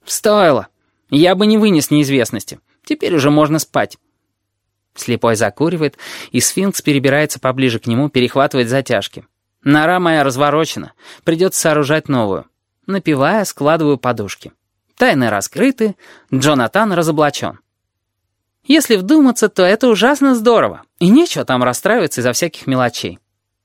«Стоило. Я бы не вынес неизвестности. Теперь уже можно спать». Слепой закуривает, и сфинкс перебирается поближе к нему, перехватывает затяжки. Нора моя разворочена. Придется сооружать новую. Напевая, складываю подушки. Тайны раскрыты, Джонатан разоблачен. Если вдуматься, то это ужасно здорово, и нечего там расстраиваться из-за всяких мелочей.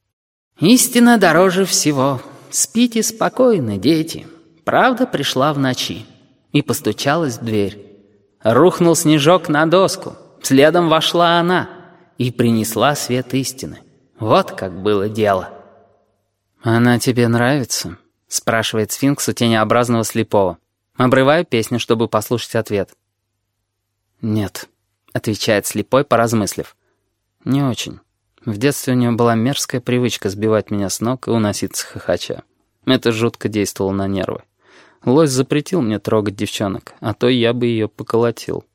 «Истина дороже всего. Спите спокойно, дети. Правда пришла в ночи». И постучалась в дверь. Рухнул снежок на доску. Следом вошла она и принесла свет истины. Вот как было дело. «Она тебе нравится?» — спрашивает сфинкс у тенеобразного слепого. Обрываю песню, чтобы послушать ответ. «Нет», — отвечает слепой, поразмыслив. «Не очень. В детстве у нее была мерзкая привычка сбивать меня с ног и уноситься хохоча. Это жутко действовало на нервы. Лось запретил мне трогать девчонок, а то я бы ее поколотил».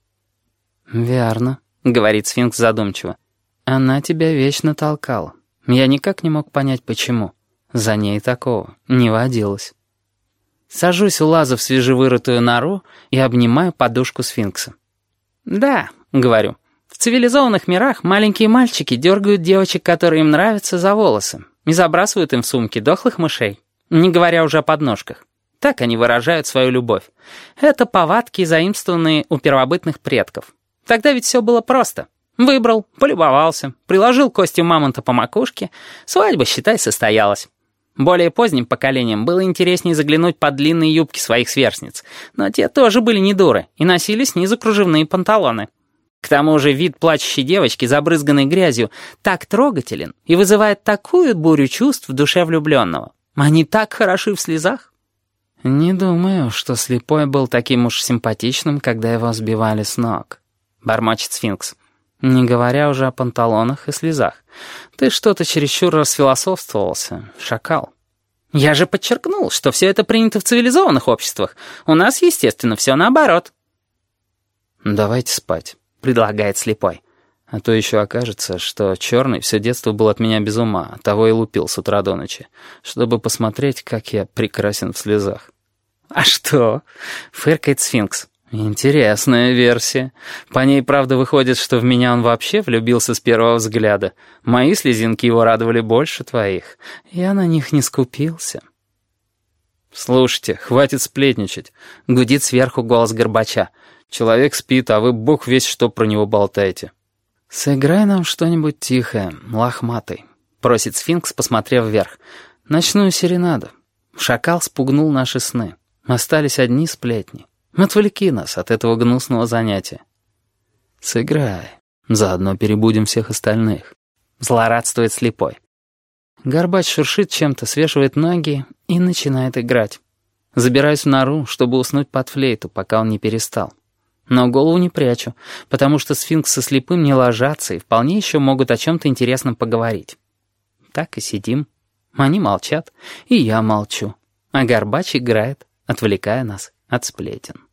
«Верно», — говорит сфинкс задумчиво. «Она тебя вечно толкала. Я никак не мог понять, почему. За ней такого не водилось». Сажусь у лаза в свежевырытую нору и обнимаю подушку сфинкса. «Да», — говорю, — «в цивилизованных мирах маленькие мальчики дергают девочек, которые им нравятся, за волосы, и забрасывают им в сумки дохлых мышей, не говоря уже о подножках. Так они выражают свою любовь. Это повадки, заимствованные у первобытных предков. Тогда ведь все было просто. Выбрал, полюбовался, приложил костью мамонта по макушке, свадьба, считай, состоялась. Более поздним поколениям было интереснее заглянуть под длинные юбки своих сверстниц, но те тоже были не дуры и носили снизу кружевные панталоны. К тому же вид плачущей девочки, забрызганной грязью, так трогателен и вызывает такую бурю чувств в душе влюбленного. Они так хороши в слезах. «Не думаю, что слепой был таким уж симпатичным, когда его сбивали с ног», — бормочет сфинкс. «Не говоря уже о панталонах и слезах. Ты что-то чересчур расфилософствовался, шакал». «Я же подчеркнул, что все это принято в цивилизованных обществах. У нас, естественно, все наоборот». «Давайте спать», — предлагает слепой. «А то еще окажется, что черный все детство был от меня без ума, того и лупил с утра до ночи, чтобы посмотреть, как я прекрасен в слезах». «А что?» — фыркает сфинкс. «Интересная версия. По ней, правда, выходит, что в меня он вообще влюбился с первого взгляда. Мои слезинки его радовали больше твоих. Я на них не скупился». «Слушайте, хватит сплетничать», — гудит сверху голос Горбача. «Человек спит, а вы бог весть что про него болтаете». «Сыграй нам что-нибудь тихое, лохматый», — просит сфинкс, посмотрев вверх. «Ночную серенаду. Шакал спугнул наши сны. Остались одни сплетни. Отвлеки нас от этого гнусного занятия». «Сыграй. Заодно перебудем всех остальных», — злорадствует слепой. Горбач шуршит чем-то, свешивает ноги и начинает играть. Забираюсь в нору, чтобы уснуть под флейту, пока он не перестал. Но голову не прячу, потому что сфинкс со слепым не ложатся и вполне еще могут о чем-то интересном поговорить. Так и сидим. Они молчат, и я молчу. А Горбач играет, отвлекая нас от сплетен.